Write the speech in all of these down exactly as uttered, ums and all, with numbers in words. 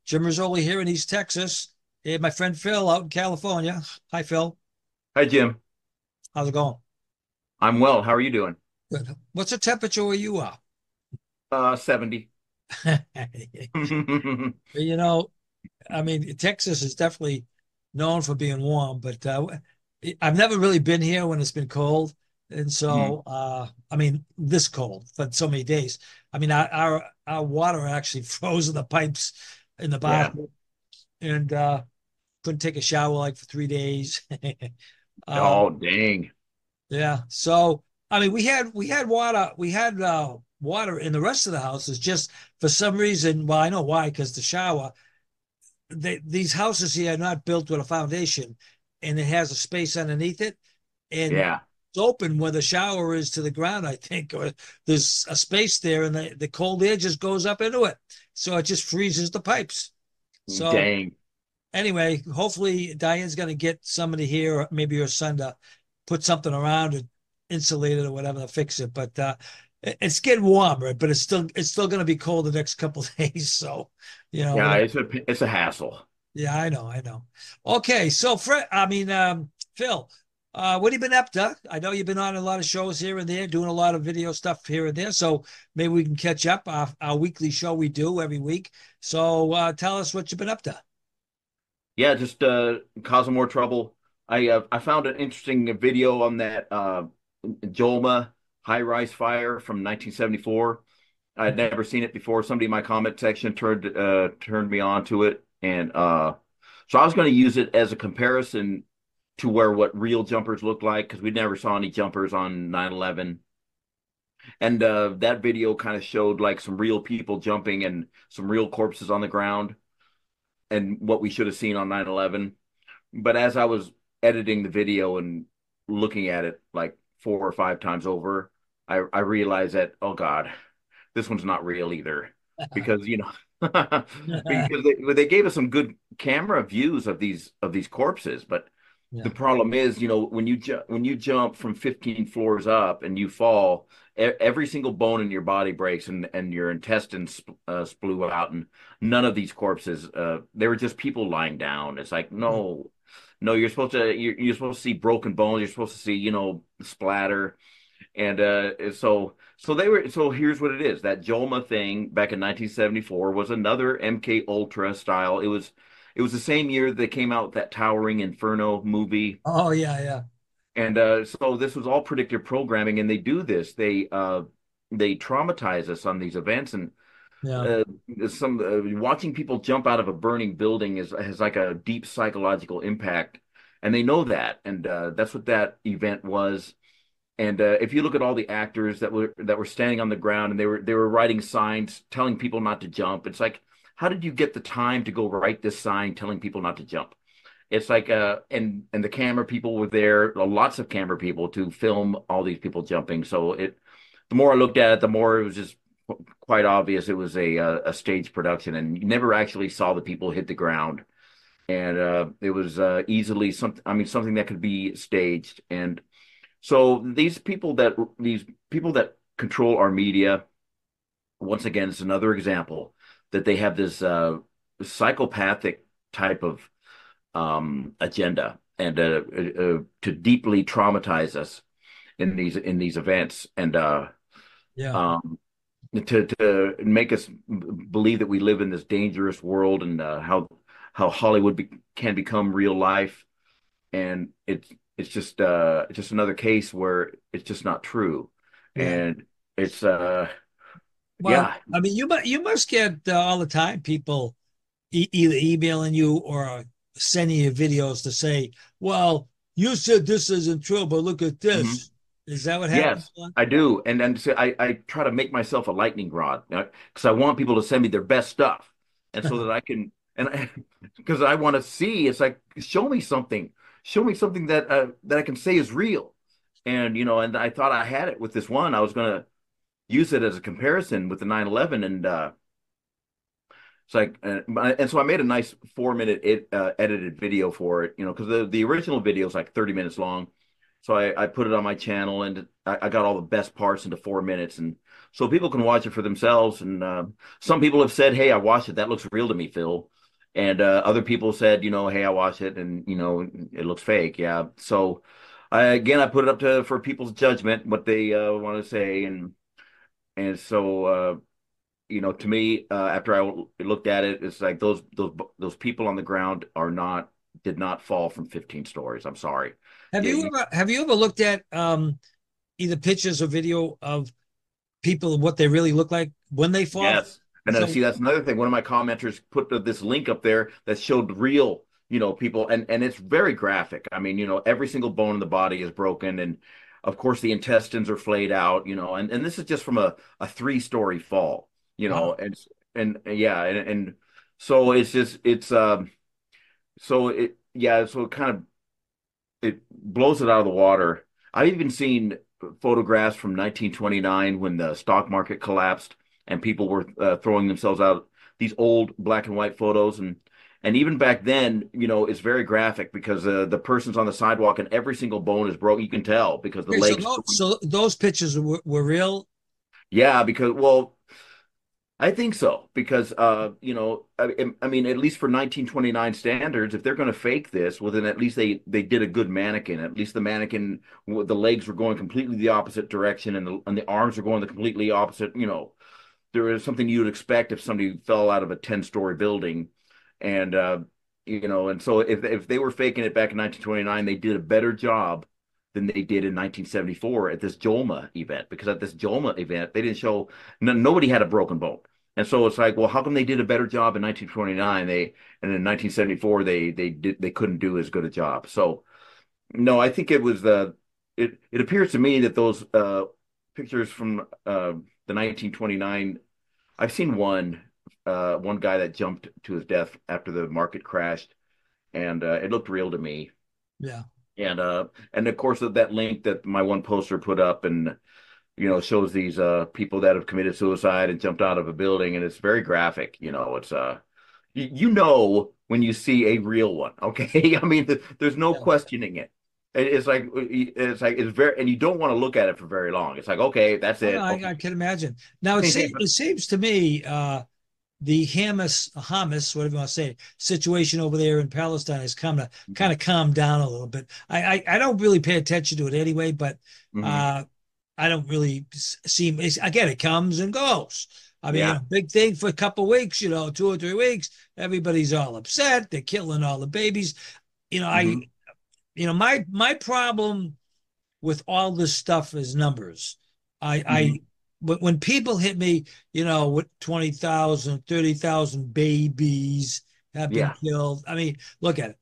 Jim Rizzoli here in East Texas. Hey, my friend Phil out in California. Hi, Phil. Hi, Jim. How's it going? I'm well. How are you doing? Good. What's the temperature where you are? Uh, seventy. You know, I mean, Texas is definitely known for being warm, but uh, I've never really been here when it's been cold. And Mhm. so, uh, I mean, this cold for so many days. I mean, our our, our water actually froze in the pipes in the Yeah. bathroom, and uh, couldn't take a shower like for three days. Um, Oh, dang. Yeah. So, I mean, we had we had water we had uh, water in the rest of the house. It's just for some reason. Well, I know why, because the shower. They, these houses here are not built with a foundation, and it has a space underneath it, and Yeah. it's open where the shower is to the ground. I think, or there's a space there, and the, the cold air just goes up into it, so it just freezes the pipes. So Dang. anyway, hopefully Diane's going to get somebody here, or maybe her son, to put something around it, insulate it or whatever to fix it. But uh, it's getting warmer, but it's still it's still going to be cold the next couple of days. So, you know, Yeah, whatever. it's a it's a hassle. Yeah, I know, I know. Okay, so Fred, I mean, um, Phil, uh, what have you been up to? I know you've been on a lot of shows here and there, doing a lot of video stuff here and there. So maybe we can catch up. Our, our weekly show we do every week. So uh, tell us what you've been up to. Yeah, just uh causing more trouble. I uh, I found an interesting video on that uh Jolma high-rise fire from nineteen seventy-four. I'd never seen it before. Somebody in my comment section turned uh turned me on to it, and uh so I was going to use it as a comparison to where what real jumpers look like, because we never saw any jumpers on nine eleven. And uh, that video kind of showed like some real people jumping and some real corpses on the ground and what we should have seen on nine eleven. But as I was editing the video and looking at it like four or five times over, I, I realized that, oh God, this one's not real either. Because, you know, because they, they gave us some good camera views of these of these corpses, but the Yeah. problem is, you know, when you ju when you jump from fifteen floors up and you fall, e every single bone in your body breaks and and your intestines sp uh, splew out, and none of these corpses, uh, they were just people lying down. It's like, no, no, you're supposed to you're, you're supposed to see broken bones. You're supposed to see, you know, splatter, and uh, so so they were. So here's what it is: that Jolma thing back in nineteen seventy-four was another M K Ultra style. It was it was the same year they came out with that Towering Inferno movie. Oh yeah, yeah, And uh, so this was all predictive programming, and they do this. They uh, they traumatize us on these events, and yeah, uh, some uh, watching people jump out of a burning building is has like a deep psychological impact, and they know that, and uh, that's what that event was. And uh, if you look at all the actors that were that were standing on the ground and they were they were writing signs telling people not to jump, it's like, how did you get the time to go write this sign telling people not to jump? It's like uh and and the camera people were there, lots of camera people to film all these people jumping. So it the more I looked at it, the more it was just quite obvious it was a a, a stage production, and you never actually saw the people hit the ground. And uh, it was uh, easily something. I mean, something that could be staged. And so these people that these people that control our media, once again, it's another example that they have this uh, psychopathic type of um, agenda, and uh, uh, uh, to deeply traumatize us in these in these events, and uh, yeah. um, to to make us believe that we live in this dangerous world, and uh, how how Hollywood be can become real life, and it's it's just uh, just another case where it's just not true, Yeah. and it's uh, Well, yeah. I mean, you must you must get uh, all the time people e either emailing you or sending you videos to say, "Well, you said this isn't true, but look at Mhm. this." Is that what happens Yes, a lot? I do. And and so I, I try to make myself a lightning rod, because I want people to send me their best stuff. And so that I can, and because I want to see, it's like, show me something, show me something that uh, that I can say is real. And, you know, and I thought I had it with this one. I was going to use it as a comparison with the nine eleven. And uh, it's like, uh, and so I made a nice four minute it, uh, edited video for it, you know, because the, the original video is like thirty minutes long. So I, I put it on my channel, and I, I got all the best parts into four minutes. And so people can watch it for themselves. And uh, some people have said, hey, I watched it. That looks real to me, Phil. And uh, other people said, you know, hey, I watched it and, you know, it looks fake. Yeah. So I, again, I put it up to for people's judgment, what they uh, want to say. And, and so, uh, you know, to me, uh, after I looked at it, it's like those, those, those people on the ground are not, did not fall from fifteen stories. I'm sorry. Have Yeah. you You, ever have you ever looked at um, either pictures or video of people and what they really look like when they fall? yes. And uh, So see, that's another thing. One of my commenters put the, this link up there that showed real, you know, people, and and it's very graphic. I mean, you know, every single bone in the body is broken, and of course the intestines are flayed out, you know, and and this is just from a a three story fall, you know, wow, and and yeah, and and so it's just it's um so it yeah, so it kind of it blows it out of the water. I've even seen photographs from nineteen twenty-nine when the stock market collapsed and people were uh, throwing themselves out. These old black and white photos, and and even back then, you know, it's very graphic because uh, the person's on the sidewalk and every single bone is broke. You can tell because the okay, so legs. those, so those pictures were, were real. Yeah, because well, I think so because uh, you know, I, I mean, at least for nineteen twenty-nine standards, if they're going to fake this, well, then at least they they did a good mannequin. At least the mannequin, the legs were going completely the opposite direction, and the and the arms were going the completely opposite. You know, there is something you would expect if somebody fell out of a ten-story building, and uh, you know, and so if if they were faking it back in nineteen twenty-nine, they did a better job than they did in nineteen seventy-four at this Jolma event because at this Jolma event they didn't show no, nobody had a broken bone. And so it's like, well, how come they did a better job in nineteen twenty-nine? They and in nineteen seventy-four they they did they couldn't do as good a job. So no, I think it was uh it it appears to me that those uh pictures from uh the nineteen twenty-nine. I've seen one uh one guy that jumped to his death after the market crashed, and uh, it looked real to me. Yeah. And uh and of course that link that my one poster put up, and you know, shows these uh people that have committed suicide and jumped out of a building, and it's very graphic. You know, it's uh you, you know when you see a real one, okay? I mean, th there's no Yeah. questioning it. It- It's like it's like it's very, and you don't want to look at it for very long. It's like, okay, that's Oh, no, it. I, Okay. I can imagine. Now it seems it seems to me uh, the Hamas Hamas whatever you want to say situation over there in Palestine has come to kind of calm down a little bit. I, I I don't really pay attention to it anyway, but Hmm. uh, I don't really see. Again, it comes and goes. I mean, a Yeah. big thing for a couple of weeks, you know, two or three weeks, everybody's all upset. They're killing all the babies. You know, I Hmm. you know my my problem with all this stuff is numbers. I, I, Hmm. when people hit me, you know, with twenty thousand, thirty thousand babies have been Yeah. killed. I mean, look at it.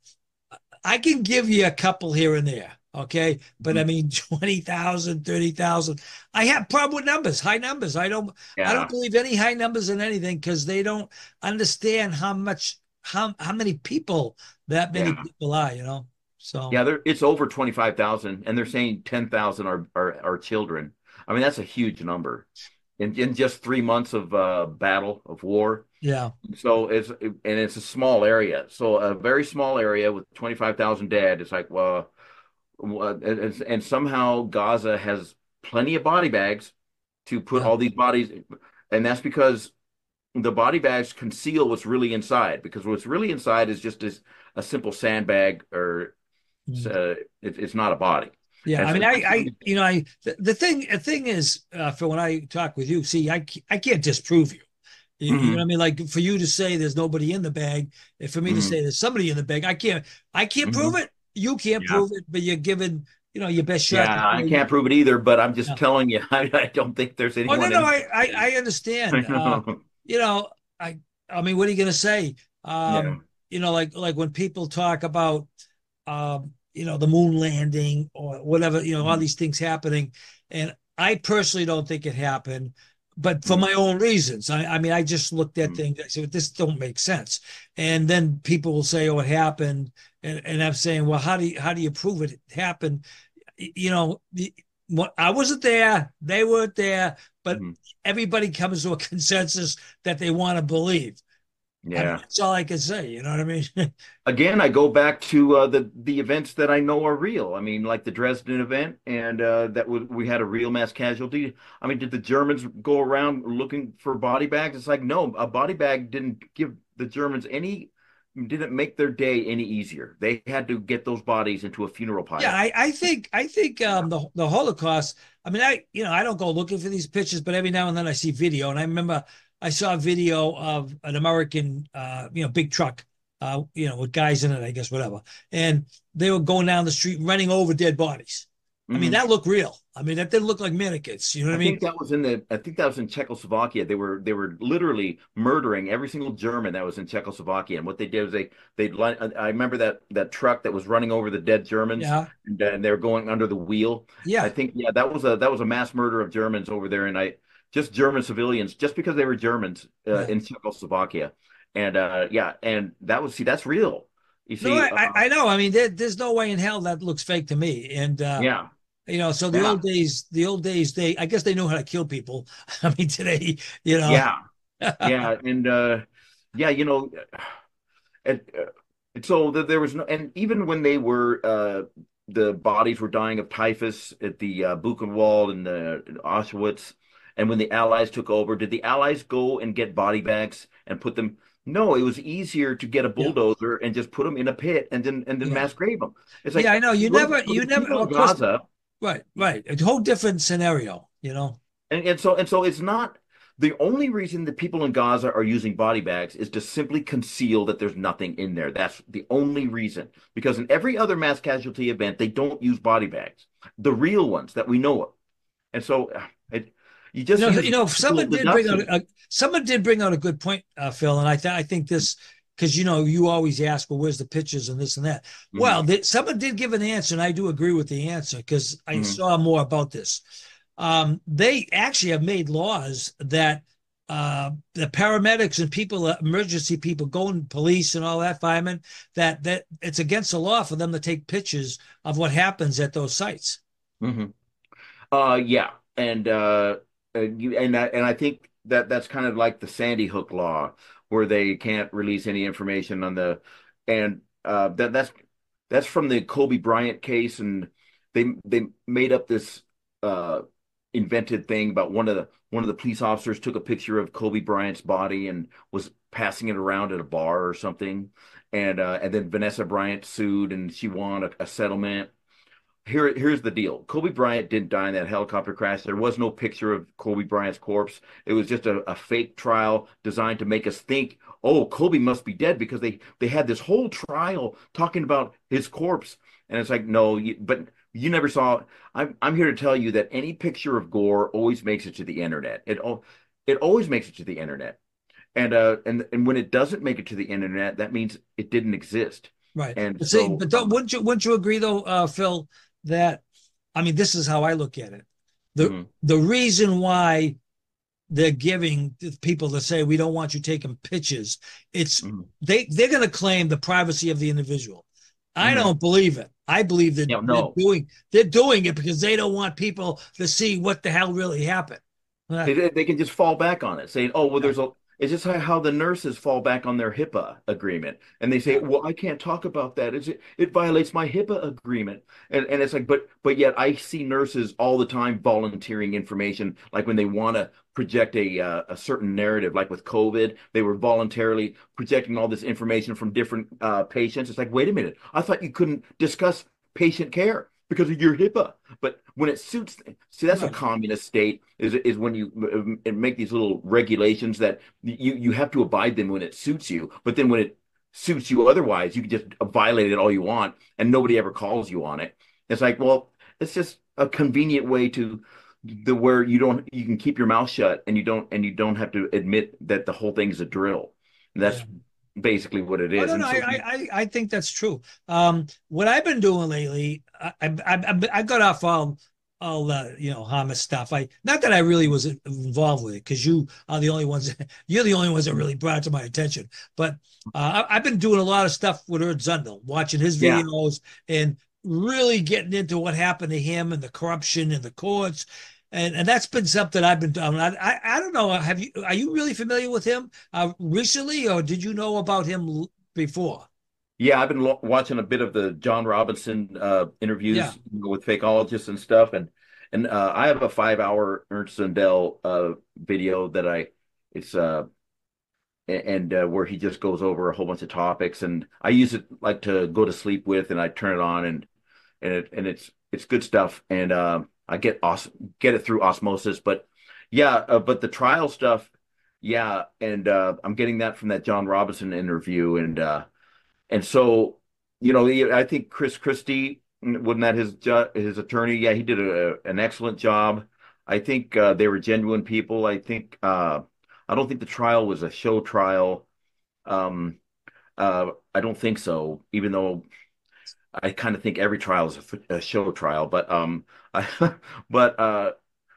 I can give you a couple here and there. Okay. But I Hmm. mean, twenty thousand, thirty thousand. I have problem with numbers, high numbers. I don't, I don't Yeah. believe any high numbers in anything because they don't understand how much, how, how many people that many Yeah. people are, you know? So, Yeah, there it's over twenty-five thousand, and they're saying ten thousand are, are are children. I mean, that's a huge number in in just three months of uh battle of war. yeah. So it's and it's a small area. So a very small area with twenty-five thousand dead. It's like, well, and, and and somehow Gaza has plenty of body bags to put Yeah. all these bodies, and that's because the body bags conceal what's really inside. Because what's really inside is just as a simple sandbag, or Mm. uh, it, it's not a body. Yeah, And I so, mean, I, I, you know, I, the, the thing, the thing is, uh, for when I talk with you, see, I, I can't disprove you. You, you know what I mhm, mean? Like for you to say there's nobody in the bag, and for me to mhm, say there's somebody in the bag, I can't, I can't prove mhm. it. You can't Yeah. prove it, but you're given, you know, your best shot to Yeah, I say, can't prove it either, but I'm just yeah. telling you, I, I don't think there's Oh no, anyone no, in I, I, there. I understand. I Uh, know. you know, I, I mean, what are you going to say? Yeah. Um, you know, like, like when people talk about, um, you know, the moon landing or whatever, you know, all Mhm, these things happening. And I personally don't think it happened, but for mhm, my own reasons. I, I mean, I just looked at mhm. things. I said, this don't make sense. And then people will say, oh, it happened. And, and I'm saying, well, how do you, how do you prove it happened? You know, the, what, I wasn't there. They weren't there, but Mhm. everybody comes to a consensus that they want to believe. I mean, Yeah. that's all I can say. You know what I mean? Again, I go back to uh, the the events that I know are real. I mean, like the Dresden event, and uh, that was, we had a real mass casualty. I mean, did the Germans go around looking for body bags? It's like, no, a body bag didn't give the Germans any. didn't make their day any easier. They had to get those bodies into a funeral Yeah, pyre. I, I think I think um, the the Holocaust. I mean, I you know I don't go looking for these pictures, but every now and then I see video, and I remember I saw a video of an American, uh, you know, big truck, uh, you know, with guys in it, I guess, whatever, and they were going down the street running over dead bodies. I mean, Hmm. that looked real. I mean, that didn't look like mannequins. You know what I I mean? think that was in the I think that was in Czechoslovakia. They were they were literally murdering every single German that was in Czechoslovakia. And what they did was they they I remember that that truck that was running over the dead Germans, Yeah, and, and they were going under the wheel. I yeah, think yeah, that was a that was a mass murder of Germans over there, and I just German civilians just because they were Germans uh, yeah. in Czechoslovakia. And uh yeah, and that was see that's real. You No, see, I uh, I I know. I mean, there, there's no way in hell that looks fake to me. And uh, yeah, you know, so the yeah, old days, the old days, they I guess they knew how to kill people. I mean, today, you know. yeah, yeah, and uh yeah, you know. And, uh, and so th- there was no, and even when they were, uh, the bodies were dying of typhus at the uh, Buchenwald and the in Auschwitz, and when the Allies took over, did the Allies go and get body bags and put them? No, it was easier to get a Yeah, bulldozer and just put them in a pit and then and then yeah, mass grave them. It's yeah. like I know. You go to, never, go to you the never. people in Of course, Gaza. right, right. A whole different scenario. You know. And, and so and so it's not the only reason that people in Gaza are using body bags is to simply conceal that there's nothing in there. That's the only reason. Because in every other mass casualty event, they don't use body bags, the real ones that we know of. And so uh, it, you You just know, use you know, the, someone the did bring nuts out and a, someone did bring out a good point, uh, Phil, and I th- I think this because you know you always ask, well, where's the pictures and this and that. mhm, Well, th- someone did give an answer, and I do agree with the answer because I mhm, saw more about this. Um, they actually have made laws that uh, the paramedics and people, uh, emergency people, going police and all that, firemen, that that it's against the law for them to take pictures of what happens at those sites. mhm. Uh, yeah, and uh, uh, you and I, and I think that that's kind of like the Sandy Hook law, where they can't release any information on the, and uh, that that's that's from the Kobe Bryant case, and they they made up this uh invented thing about one of the one of the police officers took a picture of Kobe Bryant's body and was passing it around at a bar or something, and uh, and then Vanessa Bryant sued and she won a, a settlement. Here, here's the deal. Kobe Bryant didn't die in that helicopter crash. There was no picture of Kobe Bryant's corpse. It was just a, a fake trial designed to make us think, oh, Kobe must be dead because they they had this whole trial talking about his corpse. And it's like, no, you, but you never saw. I'm I'm here to tell you that any picture of Gore always makes it to the internet. It al- it always makes it to the internet. And uh and and when it doesn't make it to the internet, that means it didn't exist. Right. And But see, so, but don't, um, wouldn't you wouldn't you agree though, uh, Phil, that I mean this is how I look at it. The mhm, the reason why they're giving people to say we don't want you taking pictures, it's mhm, they they're gonna claim the privacy of the individual. I mhm. don't believe it. I believe that Yeah, they're no. doing they're doing it because they don't want people to see what the hell really happened. Uh, They they can just fall back on it, saying, "Oh, well, yeah, there's a." It's just how, how the nurses fall back on their HIPAA agreement, and they say, yeah, "Well, I can't talk about that. It's, it it violates my HIPAA agreement." And and it's like, but but yet I see nurses all the time volunteering information, like when they want to project a uh, a certain narrative, like with COVID, they were voluntarily projecting all this information from different uh, patients. It's like, wait a minute, I thought you couldn't discuss patient care because of your HIPAA. But when it suits, see, that's a right. communist state. Is is when you uh, make these little regulations that you you have to abide them when it suits you. But then when it suits you otherwise, you can just violate it all you want, and nobody ever calls you on it. It's like, well, it's just a convenient way to the where you don't you can keep your mouth shut and you don't and you don't have to admit that the whole thing is a drill. And that's Yeah. basically what it Oh is. no, no, And I, so, I, I think that's true. Um, what I've been doing lately, I, I, I, I got off all, all, uh, you know, Hamas stuff. I not that I really was involved with it because you are the only ones. You're the only ones that really brought it to my attention. But uh, I, I've been doing a lot of stuff with Erd Zundel, watching his yeah. videos and really getting into what happened to him and the corruption in the courts. And, and that's been something I've been doing. I, I, I don't know. Have you, are you really familiar with him uh, recently, or did you know about him before? Yeah, I've been lo watching a bit of the John Robinson uh, Yeah. interviews you know, with fakeologists and stuff, and and uh, I have a five hour Ernst Zundel uh, video that I it's uh and uh, where he just goes over a whole bunch of topics. And I use it like to go to sleep with, and I turn it on, and and it and it's it's good stuff. And uh, I get os get it through osmosis. But yeah, uh, but the trial stuff, yeah, and uh, I'm getting that from that John Robinson interview, and uh, and so you know, I think Chris Christie, wasn't that his his attorney? Yeah, he did a, an excellent job. I think uh, they were genuine people. I think uh, I don't think the trial was a show trial. Um, uh, I don't think so, even though I kind of think every trial is a, a show trial. But um, I, but uh,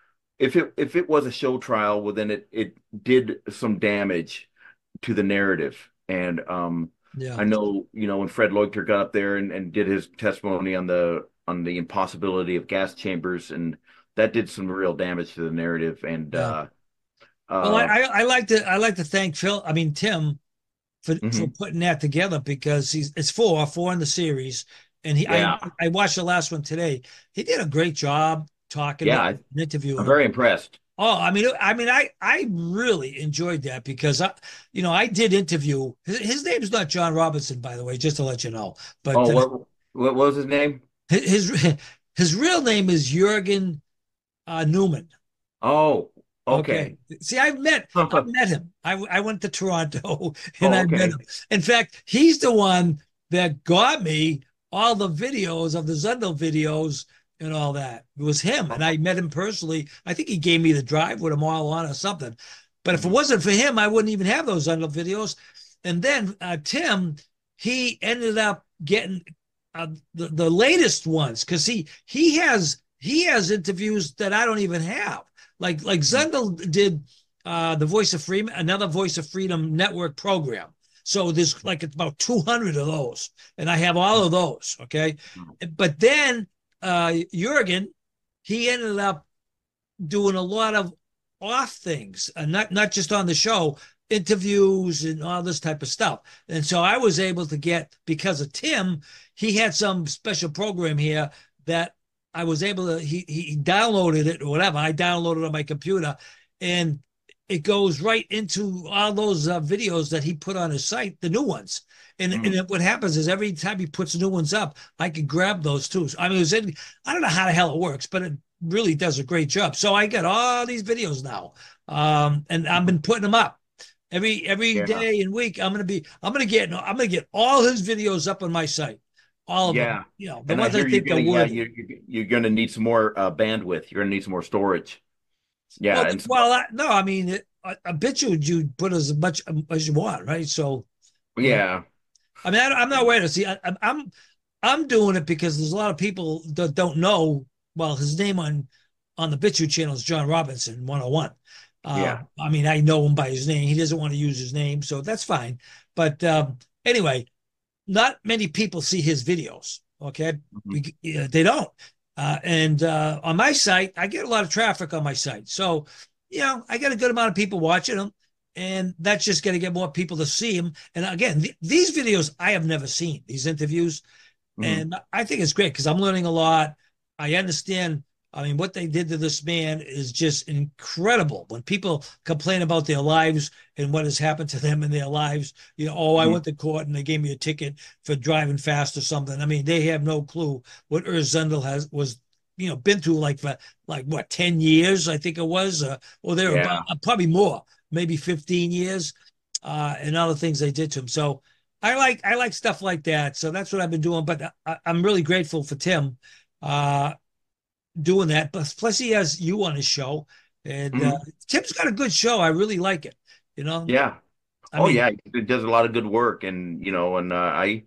if it if it was a show trial, well, then it it did some damage to the narrative. And um, Yeah. I know, you know, when Fred Leukter got up there and, and did his testimony on the on the impossibility of gas chambers, and that did some real damage to the narrative. And Yeah. uh, Well, I, uh, I, I like to I like to thank Phil. I mean Tim for for mhm. putting that together because he's it's four four in the series, and he I Yeah, I watched the last one today. He did a great job talking yeah, to I, and interviewing I'm him. very impressed. Oh, I mean, I mean, I I really enjoyed that because I, you know, I did interview. His, his name's not John Robinson, by the way, just to let you know. But Oh, uh, what what was his name? his his real name is Jürgen uh, Newman. Oh, Okay. okay. See, I've met I met him. I I went to Toronto and Oh, I met okay. him. In fact, he's the one that got me all the videos of the Zundel videos and all that. It was him, and I met him personally. I think he gave me the drive with them all on or something. But if it Mhm. wasn't for him, I wouldn't even have those Zundel videos. And then uh, Tim, he ended up getting uh, the the latest ones because he he has he has interviews that I don't even have. Like like Zundel did uh, the Voice of Freedom, another Voice of Freedom network program. So there's like about two hundred of those, and I have all of those. Okay, but then uh, Jurgen, he ended up doing a lot of off things, and not not just on the show, interviews and all this type of stuff. And so I was able to get because of Tim, he had some special program here that I was able to. He he downloaded it or whatever. I downloaded it on my computer, and it goes right into all those uh, videos that he put on his site, the new ones. And, and Mhm. it, what happens is every time he puts new ones up, I can grab those too. So, I mean, it was in, I don't know how the hell it works, but it really does a great job. So I got all these videos now, um, and I've been putting them up every every Yeah, day and week. I'm gonna be I'm gonna get I'm gonna get all his videos up on my site, all of them. yeah. You know, the And I ones I hear you're think are gonna, yeah, worthy. you're you're you're gonna need some more uh, bandwidth. You're gonna need some more storage. Well, Yeah, and so, well, I, no, I mean, it, I, I bet you you put as much as you want, right? So, you know, yeah. I mean, I, I'm not worried. See, I, I'm I'm doing it because there's a lot of people that don't know. Well, his name on on the BitChute channel is John Robinson one oh one. Uh, Yeah. I mean, I know him by his name. He doesn't want to use his name, so that's fine. But um, anyway, not many people see his videos. Okay, Mhm. they don't. Uh, and uh, on my site, I get a lot of traffic on my site, so you know I get a good amount of people watching them, and that's just going to get more people to see them. And again, th- these videos I have never seen these interviews, Mhm. and I think it's great because I'm learning a lot. I understand. I mean, what they did to this man is just incredible. When people complain about their lives and what has happened to them in their lives, you know, oh, I Mhm. went to court and they gave me a ticket for driving fast or something. I mean, they have no clue what Urs Zundel has was, you know, been through like for like what ten years, I think it was, uh, or they're about Yeah. uh, probably more, maybe fifteen years, uh, and all the things they did to him. So I like I like stuff like that. So that's what I've been doing. But I, I'm really grateful for Tim uh, doing that. But plus, he has you on his show, and uh, Mhm. Tim's got a good show. I really like it. You know, Yeah. I Oh mean, yeah, it does a lot of good work, and you know, and uh, I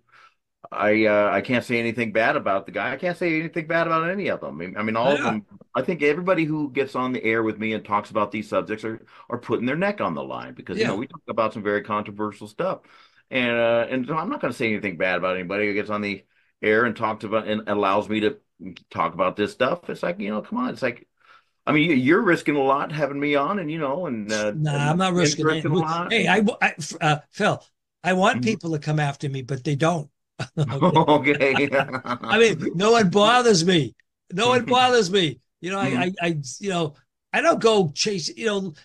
I uh, I can't say anything bad about the guy. I can't say anything bad about any of them. I mean, I mean, all of yeah, them. I think everybody who gets on the air with me and talks about these subjects are are putting their neck on the line because you know yeah, we talk about some very controversial stuff, and uh, and so I'm not going to say anything bad about anybody who gets on the air and talks about and allows me to talk about this stuff. It's like you know, come on, it's like I mean, you- you're risking a lot having me on, and you know, and uh, nah, I'm and not Tim's risking risking a it. lot. Hey, I, I uh, Phil, I want Mhm. people to come after me, but they don't. Okay. Okay. I mean, no one bothers me. No one bothers me. You know, I, I, I, you know, I don't go chase. You know,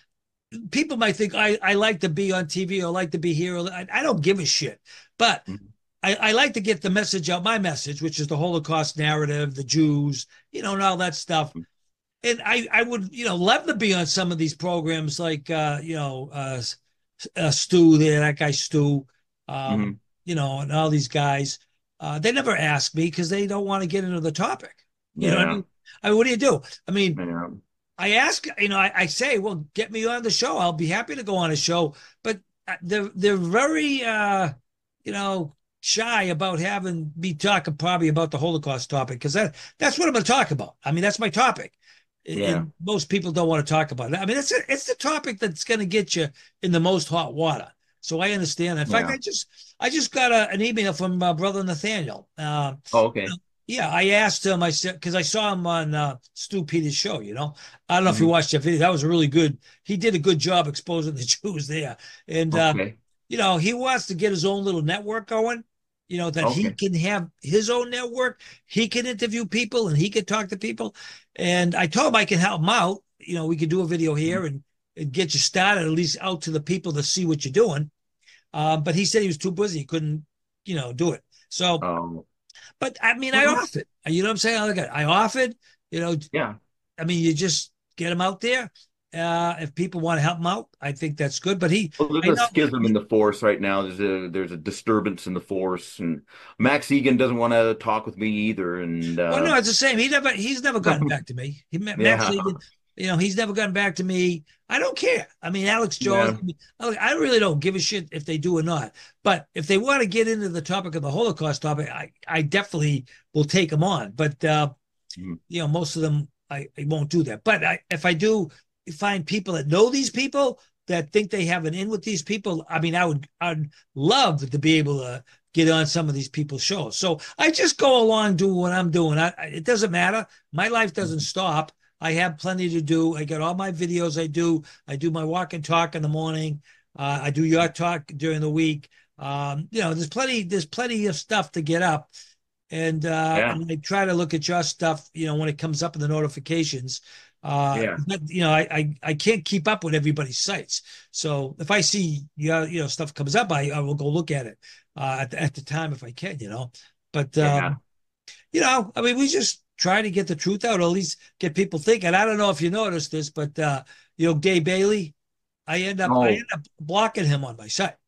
people might think I, I like to be on T V or like to be here. I, I don't give a shit. But Mhm. I, I like to get the message out, my message, which is the Holocaust narrative, the Jews, you know, and all that stuff. And I, I would, you know, love to be on some of these programs like, uh, you know, uh, uh, Stu there, that guy Stu, um, Mhm. you know, and all these guys. Uh, they never ask me because they don't want to get into the topic. You know what I Yeah. mean? I mean, what do you do? I mean, Yeah. I ask, you know, I, I say, well, get me on the show. I'll be happy to go on a show, but uh, they're they're very, uh, you know, shy about having me talking probably about the Holocaust topic because that that's what I'm going to talk about. I mean, that's my topic, Yeah. and most people don't want to talk about it. I mean, it's a, it's the topic that's going to get you in the most hot water. So I understand. In fact, Yeah. I just I just got a, an email from uh, brother Nathaniel. Uh, Oh, you know, okay. yeah, I asked him. I said because I saw him on uh, Stu Peters' show. You know, I don't know if you Mhm. watched that video. That was a really good. He did a good job exposing the Jews there, and uh, Okay. you know he wants to get his own little network going. You know that he Okay. can have his own network. He can interview people and he can talk to people. And I told him I can help him out. You know, we could do a video Mhm. here and, and get you started at least out to the people to see what you're doing. Um, but he said he was too busy. He couldn't, you know, do it. So, Um, but I mean, I well, offered. You know what I'm saying? I offered. You know, yeah. I mean, you just get him out there. Uh, if people want to help him out, I think that's good. But he, Well, I there's a know. schism in He, the force right now. There's a there's a disturbance in the force, and Max Egan doesn't want to talk with me either. And well, no, uh, it's the same. He never, he's never gotten back to me. He, Max yeah, Egan, you know, he's never gotten back to me. I don't care. I mean, Alex Jones, yeah, I, mean, I really don't give a shit if they do or not. But if they want to get into the topic of the Holocaust topic, I, I definitely will take them on. But uh, Mhm. you know, most of them I, I won't do that. But I, if I do find people that know these people that think they have an in with these people, I mean, I would I'd love to be able to get on some of these people's shows. So I just go along doing what I'm doing. I, it doesn't matter. My life doesn't stop. I have plenty to do. I got all my videos I do. I do my walk and talk in the morning. Uh, I do your talk during the week. Um, you know, there's plenty. There's plenty of stuff to get up and uh, yeah, and I try to look at your stuff, you know, when it comes up in the notifications. Uh, yeah. but, you know, I, I I can't keep up with everybody's sites, so if I see yeah, you know, stuff comes up, I, I will go look at it uh, at the, at the time if I can, you know. But Yeah. um, you know, I mean, we just try to get the truth out, or at least get people thinking. I don't know if you noticed this, but uh, you know, Dave Bailey, I end up I end Oh, up blocking him on my site.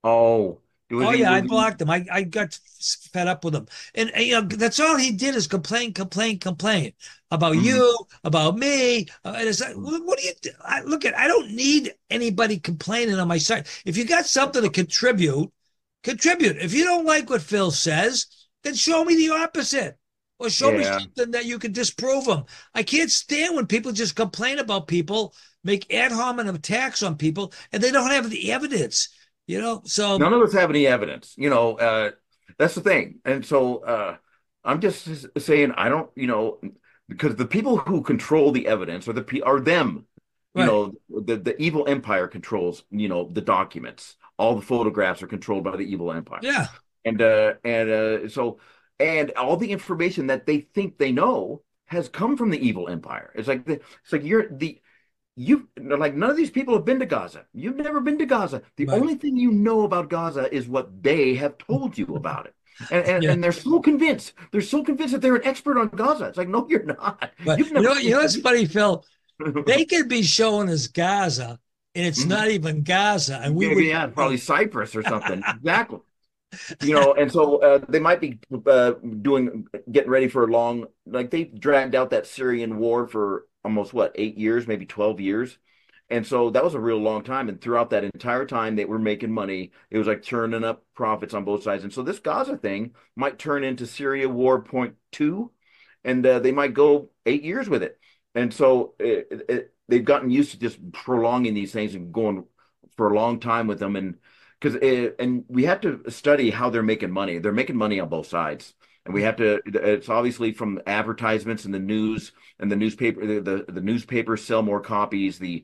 oh. Was Oh he yeah, I was he? blocked him. I, I got fed up with him, and, and, you know that's all he did is complain, complain, complain about Mhm. you, about me. Uh, and it's like, what, what do you? Do? I, look at. I don't need anybody complaining on my site. If you got something to contribute, contribute. If you don't like what Phil says, then show me the opposite, or show me Yeah. something that you can disprove him. I can't stand when people just complain about people, make ad hominem attacks on people, and they don't have the evidence. You know, so None of us have any evidence. You know, uh, that's the thing. And so uh, I'm just saying I don't, you know, because the people who control the evidence are the pe- are them. You right. know, the the evil empire controls, you know, the documents. All the photographs are controlled by the evil empire. Yeah. And uh and uh so and all the information that they think they know has come from the evil empire. It's like the, it's like you're the you like none of these people have been to Gaza. You've never been to Gaza. The Right. only thing you know about Gaza is what they have told you about it. And, and Yeah. and they're so convinced. They're so convinced that they're an expert on Gaza. It's like, no, you're not. But You've you never know, you know what's seen. funny, Phil? They could be showing us Gaza, and it's Mhm. not even Gaza, and we Yeah, wouldn't yeah, know. probably Cyprus or something. Exactly. You know, and so uh, they might be uh, doing getting ready for a long, like they dragged out that Syrian war for almost what, eight years, maybe twelve years. And so that was a real long time. And throughout that entire time, they were making money. It was like turning up profits on both sides. And so this Gaza thing might turn into Syria War Point Two, and uh, they might go eight years with it. And so it, it, they've gotten used to just prolonging these things and going for a long time with them. And because and we have to study how they're making money. They're making money on both sides. And we Yeah. have to, it's obviously from advertisements and the news and the newspaper, the, the, the newspapers sell more copies. The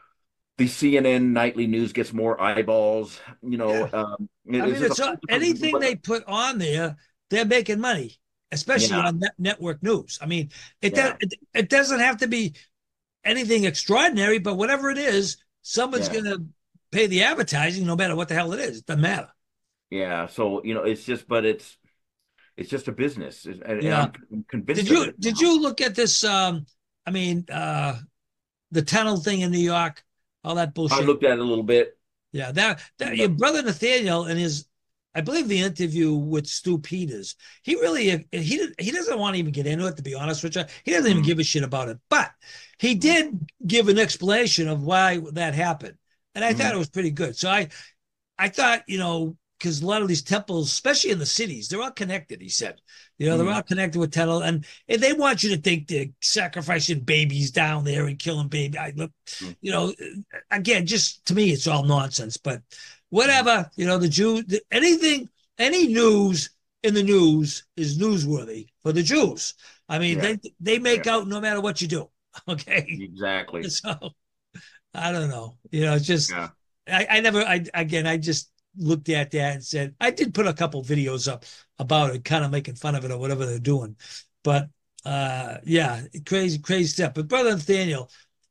the C N N nightly news gets more eyeballs. You know, Yeah. um, it- I it's mean, just a it's whole uh, different. anything But they put on there, they're making money, especially yeah, on net network news. I mean, it, does, yeah, it it doesn't have to be anything extraordinary, but whatever it is, someone's Yeah. going to pay the advertising, no matter what the hell it is. It doesn't matter. Yeah. So, you know, it's just, but it's, it's just a business. And, and Yeah. I'm Did convinced of you it did now. you look at this? Um, I mean, uh, the tunnel thing in New York, all that I bullshit. looked at it a little bit. Yeah, that that Yeah. your brother Nathaniel and his, I believe the interview with Stu Peters. He really he he doesn't want to even get into it. To be honest with you, he doesn't even Mm, give a shit about it. But he mm, did give an explanation of why that happened, and I thought mm, it was pretty good. So I I thought, you know, because a lot of these temples, especially in the cities, they're all connected. He said, you know, they're mm, all connected with temple, and, and they want you to think they're sacrificing babies down there and killing babies. I look, mm, you know, again, just to me, it's all nonsense. But mm. whatever, you know, the Jew, anything, any news in the news is newsworthy for the Jews. I mean, Yeah. they they Yeah. make out no matter what you do. Okay, Exactly. so I don't know. You know, it's just Yeah. I, I never I again I just looked at that and said I did put a couple videos up about it, kind of making fun of it or whatever they're doing. But uh yeah, crazy, crazy stuff. But Brother Nathaniel,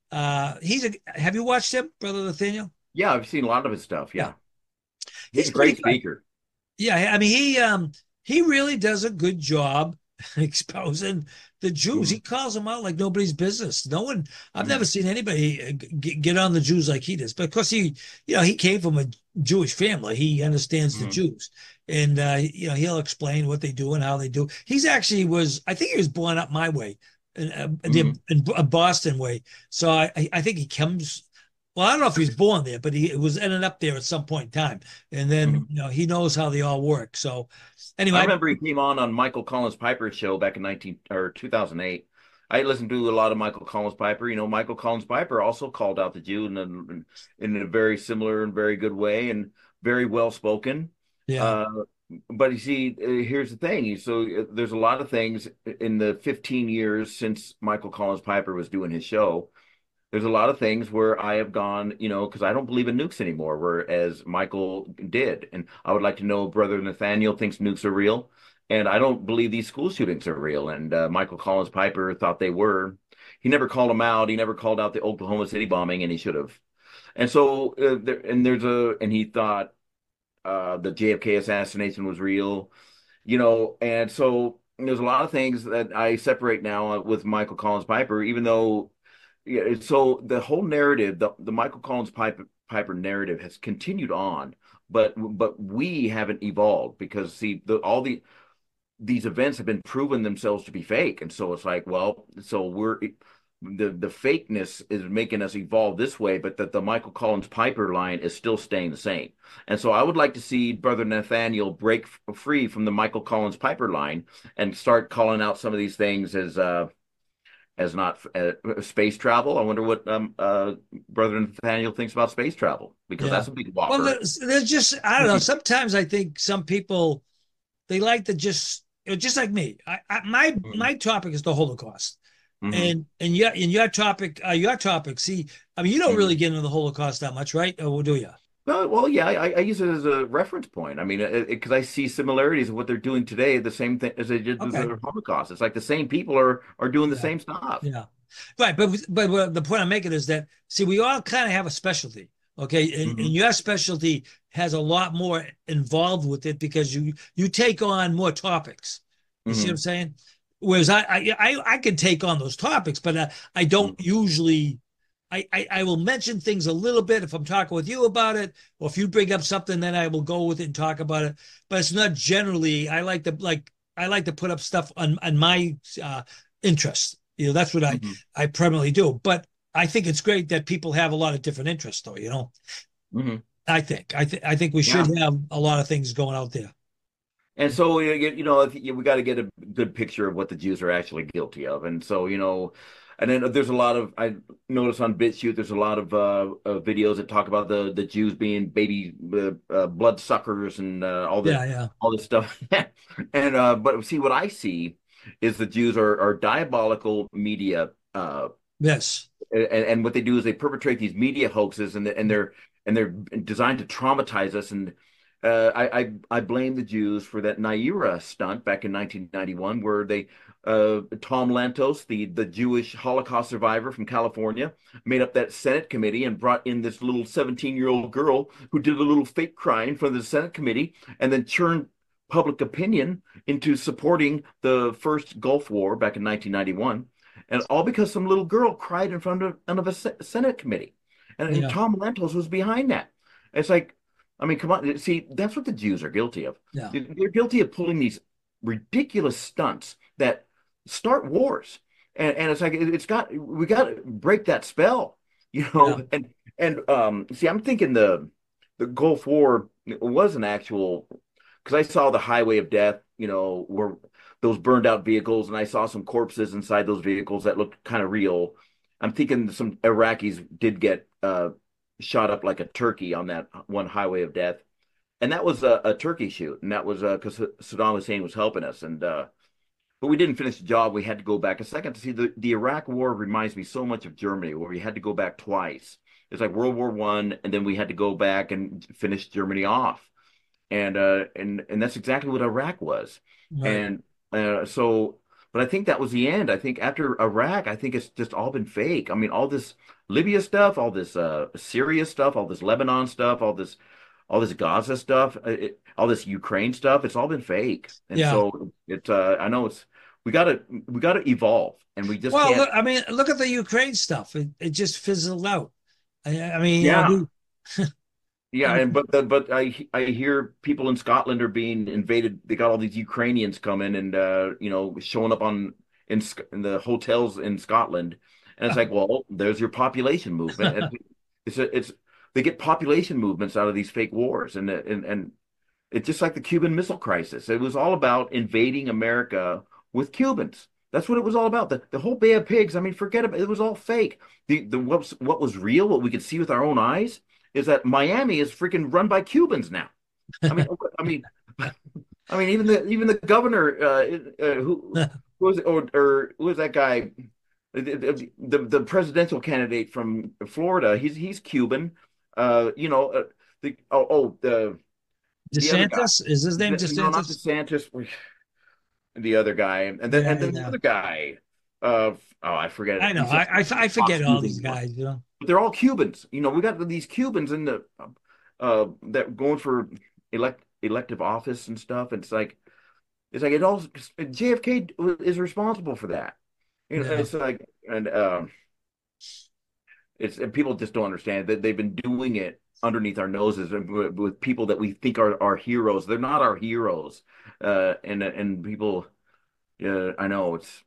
uh he's a have you watched him, Brother Nathaniel? Yeah. I've seen a lot of his stuff. Yeah, Yeah. He's he's a pretty great good. speaker. Yeah, I mean he um he really does a good job exposing the Jews. He Hmm. calls them out like nobody's business. No one, I've Hmm. never seen anybody uh, get, get on the Jews like he does. But of course, he, you know, he came from a Jewish family. He understands the Hmm. Jews, and uh, you know, he'll explain what they do and how they do. He's actually was, I think he was born up my way, in, uh, the Hmm. in Boston way. So I, I think he comes. Well, I don't know if he was born there, but he was ended up there at some point in time, and then Hmm. you know he knows how they all work. So I anyway, remember he came on on Michael Collins Piper's show back in nineteen or two thousand eight. I listened to a lot of Michael Collins Piper. You know, Michael Collins Piper also called out the Jew in a, in a very similar and very good way and very well spoken. yeah. Uh, but you see, uh, here's the thing. So uh, there's a lot of things in the fifteen years since Michael Collins Piper was doing his show. There's a lot of things where I have gone, you know, because I don't believe in nukes anymore, whereas Michael did. And I would like to know if Brother Nathaniel thinks nukes are real. And I don't believe these school shootings are real. And uh, Michael Collins Piper thought they were. He never called them out. He never called out the Oklahoma City bombing, and he should have. And so, uh, there, and there's a, and he thought uh, the J F K assassination was real, you know, and so there's a lot of things that I separate now uh, with Michael Collins Piper, even though yeah, it's- so the whole narrative, the the Michael Collins Piper, Piper narrative has continued on, but but we haven't evolved because see the all the these events have been proven themselves to be fake, and so it's like, well, so we're the the fakeness is making us evolve this way, but that the Michael Collins Piper line is still staying the same. And so I would like to see Brother Nathaniel break f- free from the Michael Collins Piper line and start calling out some of these things as uh as not uh, space travel. I wonder what um, uh, Brother Nathaniel thinks about space travel because Yeah. that's a big Well, whopper. there's, there's just, I don't know. Sometimes I think some people, they like to just, just like me. I, I, my Mm-hmm. my topic is the Holocaust, Mm-hmm. and and your in your topic, uh, your topic. See, I mean, you don't Mm-hmm. really get into the Holocaust that much, right? Or do you? Well, well, yeah, I, I use it as a reference point. I mean, because I see similarities of what they're doing today, the same thing as they did with Okay. the Holocaust. It's like the same people are are doing the Yeah. same stuff. Yeah. Right. But but what the point I'm making is that see, we all kind of have a specialty. Okay. And, and Hmm. your specialty has a lot more involved with it because you you take on more topics. You see what I'm Hmm. saying? Whereas I I I, I can take on those topics, but uh, I don't Hmm. usually. I, I, I will mention things a little bit if I'm talking with you about it, or if you bring up something, then I will go with it and talk about it. But it's not generally. I like to like I like to put up stuff on on my uh, interest. You know, that's what I Hmm. I primarily do. But I think it's great that people have a lot of different interests, though. You know, Hmm. I think I think I think we should Yeah. have a lot of things going out there. And so you you know if you, we got to get a good picture of what the Jews are actually guilty of, and so you know, and then there's a lot of I notice on BitChute there's a lot of uh, uh, videos that talk about the the Jews being baby uh, uh, blood suckers and uh, all the Yeah, yeah, all this stuff, and uh, but see what I see is the Jews are are diabolical media, uh, yes, and, and what they do is they perpetrate these media hoaxes and and they're and they're designed to traumatize us and uh, I, I I blame the Jews for that Naira stunt back in nineteen ninety-one, where they uh, Tom Lantos, the the Jewish Holocaust survivor from California, made up that Senate committee and brought in this little seventeen year old girl who did a little fake cry in front of the Senate committee, and then churned public opinion into supporting the first Gulf War back in nineteen ninety-one, and all because some little girl cried in front of, of a Senate committee, and, and Yeah, Tom Lantos was behind that. It's like, I mean, come on. See, that's what the Jews are guilty of. yeah, They're guilty of pulling these ridiculous stunts that start wars. And, and it's like, it's got, we got to break that spell, you yeah, know? And, and, um, see, I'm thinking the, the Gulf War was an actual, because I saw the Highway of Death, you know, where those burned out vehicles, and I saw some corpses inside those vehicles that looked kind of real. I'm thinking some Iraqis did get, uh, shot up like a turkey on that one Highway of Death, and that was a, a turkey shoot, and that was because uh, Saddam Hussein was helping us, and uh, but we didn't finish the job. We had to go back a second to see the the Iraq War. Reminds me so much of Germany, where we had to go back twice. It's like World War One, and then we had to go back and finish Germany off, and uh, and and that's exactly what Iraq was, right. and uh, so. But I think that was the end. I think after Iraq, I think it's just all been fake. I mean, all this Libya stuff, all this uh, Syria stuff, all this Lebanon stuff, all this all this Gaza stuff, uh, it, all this Ukraine stuff, it's all been fake. And Yeah. so it's uh, I know it's we gotta we gotta evolve, and we just Well, can't. look, I mean, look at the Ukraine stuff. It, it just fizzled out. I, I mean, you know, Yeah. we, I Yeah, and mean, but the, but I I hear people in Scotland are being invaded. They got all these Ukrainians coming and uh, you know, showing up on in, Sc- in the hotels in Scotland, and it's like, well, there's your population movement, and it's a, it's they get population movements out of these fake wars, and and and it's just like the Cuban Missile Crisis. It was all about invading America with Cubans. That's what it was all about. The the whole Bay of Pigs. I mean, forget it. It was all fake. The the what was, what was real, what we could see with our own eyes, is that Miami is freaking run by Cubans now. I mean, I mean, I mean, even the even the governor, uh, uh, who, who was it, or or who was that guy, the, the the presidential candidate from Florida? He's he's Cuban. Uh, you know, uh, the oh oh the the other guy. DeSantis, is his name No, not DeSantis? DeSantis. The other guy, and then Yeah, and then the yeah. other guy. Uh, oh, I forget it. I know. He's I, a I, I Fox forget all News these anymore. guys, you know. But they're all Cubans. You know, we got these Cubans in the uh that going for elect elective office and stuff. And it's like it's like it all J F K is responsible for that. You know, Yeah. it's like and um it's and people just don't understand that they've been doing it underneath our noses and with, with people that we think are our heroes. They're not our heroes. Uh, and and people, yeah, I know it's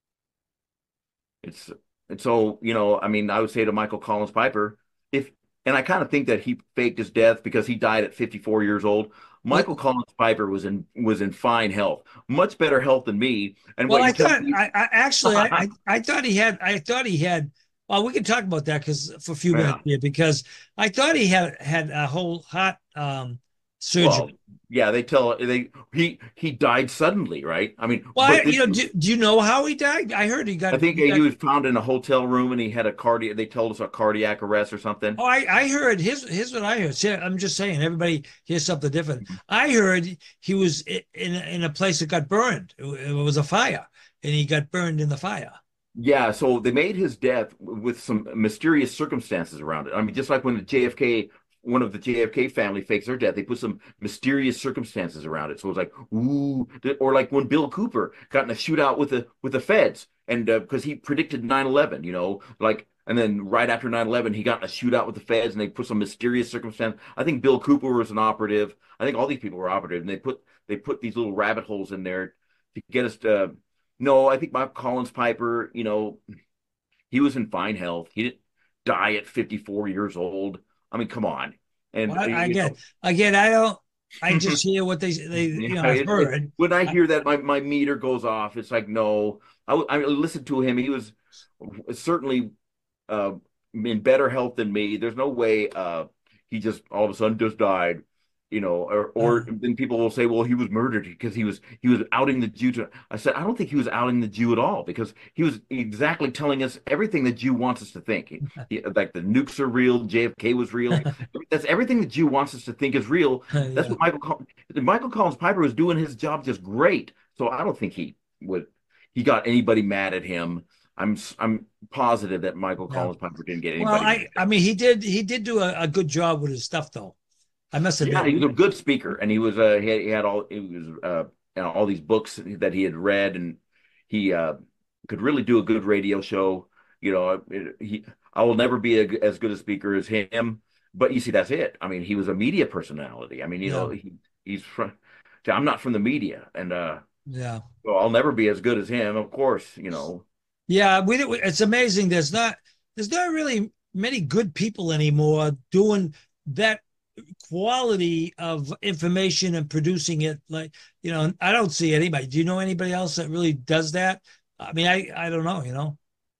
It's and so, you know, I mean, I would say to Michael Collins Piper, if and I kind of think that he faked his death because he died at fifty-four years old. Well, Michael Collins Piper was in was in fine health, much better health than me. And well, what I you tell thought me, I, I actually I, I I thought he had I thought he had well, we can talk about that because for a few minutes yeah. here because I thought he had had a whole heart um Well, surgery. yeah, they tell they he he died suddenly, right? I mean, Well, I, but you this know, do, do you know how he died? I heard he got I think he he got. was found in a hotel room and he had a cardiac. They told us a cardiac arrest or something. Oh, I, I heard his his what I heard. See, I'm just saying, everybody hears something different. I heard he was in in a place that got burned. It, it was a fire, and he got burned in the fire. Yeah, so they made his death with some mysterious circumstances around it. I mean, just like when the J F K, one of the J F K family fakes their death, they put some mysterious circumstances around it. So it was like, ooh, or like when Bill Cooper got in a shootout with the with the feds, and uh, because he predicted nine eleven, you know, like, and then right after nine eleven, he got in a shootout with the feds, and they put some mysterious circumstance. I think Bill Cooper was an operative. I think all these people were operative, and they put they put these little rabbit holes in there to get us to. No, I think Bob Collins Piper, you know, he was in fine health. He didn't die at fifty-four years old. I mean, come on. And Well, uh, I, you again, know, again, I don't. I just hear what they they you yeah, know I've it, it, heard. when I I, hear that, my, my meter goes off. It's like, no, I, I listened to him. He was certainly uh, in better health than me. There's no way uh, he just all of a sudden just died. you know, or Uh, or then people will say, well, he was murdered because he was he was outing the Jew. To, I said, I don't think he was outing the Jew at all because he was exactly telling us everything the Jew wants us to think. He, he- like the nukes are real, J F K was real. That's everything the Jew wants us to think is real. That's yeah, what Michael Col- Michael Collins Piper was doing his job just great. So I don't think he would he got anybody mad at him. I'm I'm positive that Michael yeah. Collins Piper didn't get Well, anybody I mad. I mean he did he did do a, a good job with his stuff though. I must Yeah, admit. he was a good speaker, and he was uh he had, he had all he was uh you know, all these books that he had read, and he uh could really do a good radio show. You know, it, he I will never be a, as good a speaker as him, but you see, that's it. I mean, he was a media personality. I mean, you Yeah, know, he he's from. I'm not from the media, and uh, yeah. well, I'll never be as good as him, of course. You know, Yeah, we it's amazing. There's not there's not really many good people anymore doing that quality of information and producing it. Like, you know, I don't see anybody. Do you know anybody else that really does that? I mean, I I don't know, you know.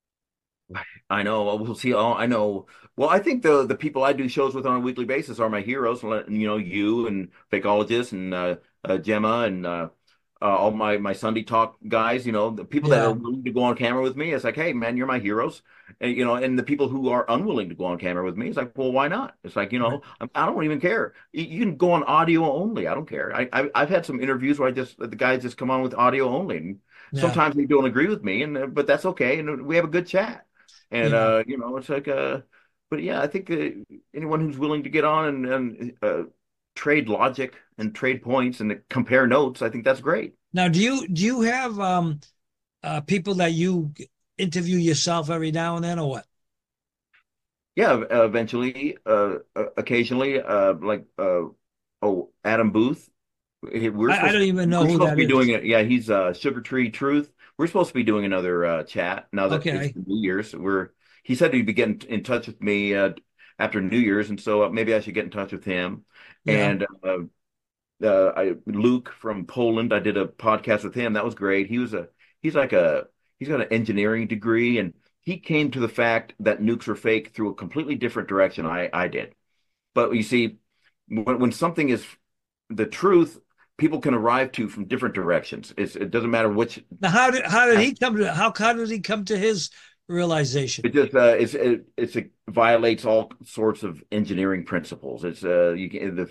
I know. Well, we'll see. Oh, I know. Well, I think the the people I do shows with on a weekly basis are my heroes. Let- You know, you and Fakeologist and uh, uh, Gemma and uh, uh, all my my Sunday Talk guys. You know, the people that are Yeah, willing to go on camera with me. It's like, hey, man, you're my heroes. And you know, and the people who are unwilling to go on camera with me, it's like, well, why not? It's like, you right. know, I, I don't even care. You, you can go on audio only. I don't care. I, I I've had some interviews where I just the guys just come on with audio only, and Yeah, sometimes they don't agree with me, and uh, but that's okay, and we have a good chat. And yeah. uh, you know, it's like uh, but yeah, I think uh, anyone who's willing to get on and, and uh, trade logic and trade points and compare notes, I think that's great. Now, do you do you have um uh people that you interview yourself every now and then or what? Yeah, uh, eventually, uh, uh, occasionally, uh, like uh, oh, Adam Booth. He- We're I, I supposed don't to, even know we're who supposed to that be doing is. it. Yeah, he's uh, Sugar Tree Truth. We're supposed to be doing another uh, chat now that it's Okay. New Year's. We're he said he'd be getting in touch with me uh, after New Year's, and so uh, maybe I should get in touch with him. Yeah. And uh, uh, I, Luke from Poland. I did a podcast with him. That was great. He was a he's like a he's got an engineering degree, and he came to the fact that nukes were fake through a completely different direction I I did. But you see, when when something is the truth, people can arrive to from different directions. It's, it doesn't matter which. Now, how did how did he come to how how did he come to his realization? It just uh, it's it, it's it violates all sorts of engineering principles. It's uh you can the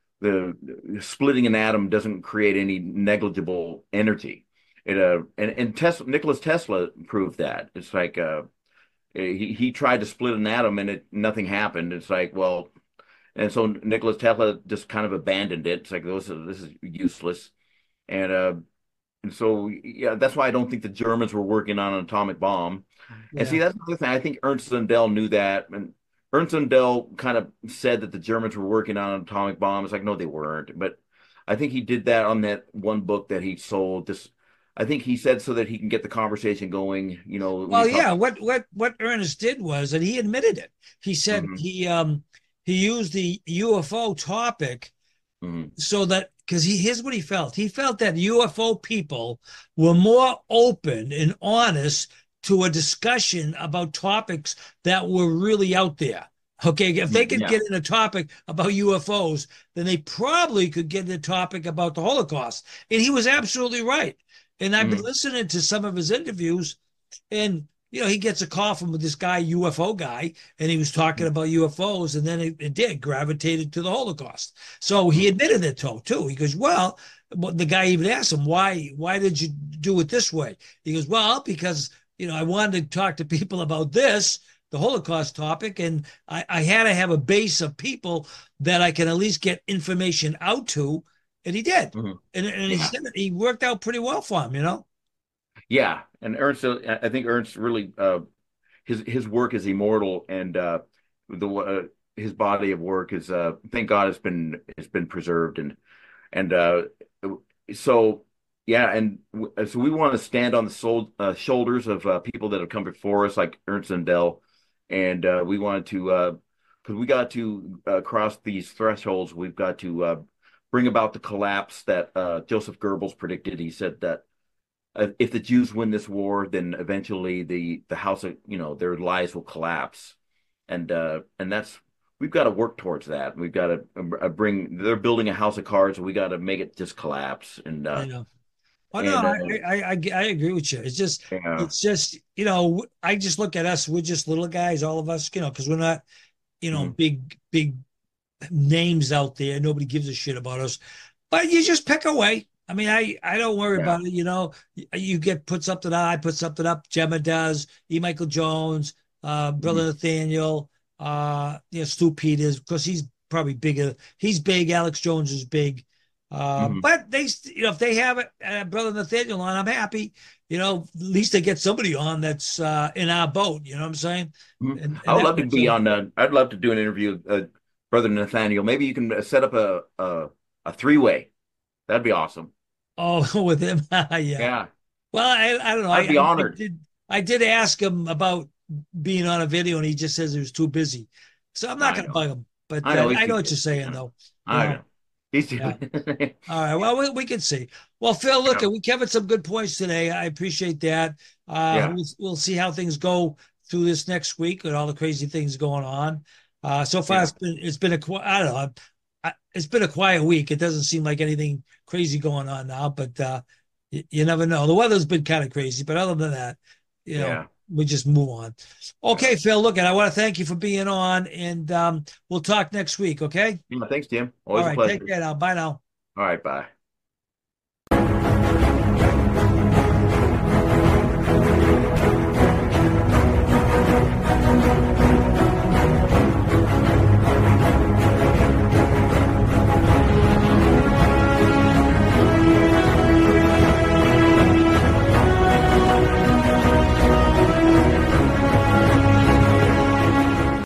the splitting an atom doesn't create any negligible energy. It uh and and Tesla, Nicholas Tesla proved that. It's like uh he he tried to split an atom and it nothing happened. It's like, well, and so Nicholas Tesla just kind of abandoned it. It's like this is this is useless. And uh and so yeah, that's why I don't think the Germans were working on an atomic bomb. And see, Yeah. that's another thing. I think Ernst Lundell knew that, and Ernst Lundell kind of said that the Germans were working on an atomic bomb. It's like, no, they weren't. But I think he did that on that one book that he sold. This, I think he said so that he can get the conversation going. You know, when he Well, talks. yeah. What what what Ernest did was, and he admitted it. He said Mhm, he um he used the U F O topic mhm, so that because he here's what he felt. He felt that U F O people were more open and honest to a discussion about topics that were really out there. Okay, if they mhm, could yeah. get in a topic about U F Os, then they probably could get in a topic about the Holocaust. And he was absolutely right. And I've been Mhm, listening to some of his interviews, and you know, he gets a call from this guy, U F O guy, and he was talking about U F Os, and then it, it did gravitated to the Holocaust. So he mhm, admitted it to too. He goes, "Well," the guy even asked him, "Why? Why did you do it this way?" He goes, "Well, because you know I wanted to talk to people about this, the Holocaust topic, and I, I had to have a base of people that I can at least get information out to." And he did, mhm. and, and he Yeah. said he worked out pretty well for him, you know. Yeah. And Ernst, uh, I think Ernst really uh, his his work is immortal, and uh, the uh, his body of work is uh, thank God it's been it's been preserved, and and uh, so yeah, and w- so we want to stand on the soul, uh, shoulders of uh, people that have come before us, like Ernst and Dell, and uh, we wanted to uh, because we got to uh, cross these thresholds. We've got to uh, bring about the collapse that uh, Joseph Goebbels predicted. He said that uh, if the Jews win this war, then eventually the the house of you know their lives will collapse, and uh, and that's we've got to work towards that. We've got to uh, bring. They're building a house of cards, and we got to make it just collapse. And uh, You know. Oh no, and uh, I, I I I agree with you. It's just yeah, it's just you know I just look at us. We're just little guys, all of us, you know, because we're not you know mhm, big big names out there. Nobody gives a shit about us. But you just pick away. I mean, I I don't worry yeah, about it. You know, you get put something up, I put something up. Gemma does. E. Michael Jones, uh, mhm, Brother Nathaniel, uh, you know, Stu Peters, because he's probably bigger. He's big. Alex Jones is big. Uh, mhm, but they, you know, if they have it, uh, Brother Nathaniel on, I'm happy. You know, at least they get somebody on that's uh, in our boat. You know what I'm saying? mhm. And I and would that love to makes be sense. on. Uh, I'd love to do an interview, with uh, Brother Nathaniel. Maybe you can uh, set up a a, a three way. That'd be awesome. Oh, with him, yeah. Yeah, Well, I, I don't know. I, I'd be I, I honored. did I did ask him about being on a video, and he just says he was too busy. So I'm not I going to know. bug him. But I uh, know he's I too know what you're busy. saying, I know. though. You I know, know. He's too. yeah. All right. Well, we, we can see. Well, Phil, look, Yeah. we covered some good points today. I appreciate that. Uh, Yeah. we'll, we'll see how things go through this next week with all the crazy things going on. Uh, so far, Yeah. it's been it's been a qui- I don't know. I, it's been a quiet week. It doesn't seem like anything crazy going on now, but uh, you, you never know. The weather's been kind of crazy, but other than that, you know, Yeah. we just move on. Yeah. Okay, Phil. Look, and I want to thank you for being on, and um, we'll talk next week. Okay. Yeah. Thanks, Tim. All Always a right. Take pleasure. care now. Bye now. All right. Bye.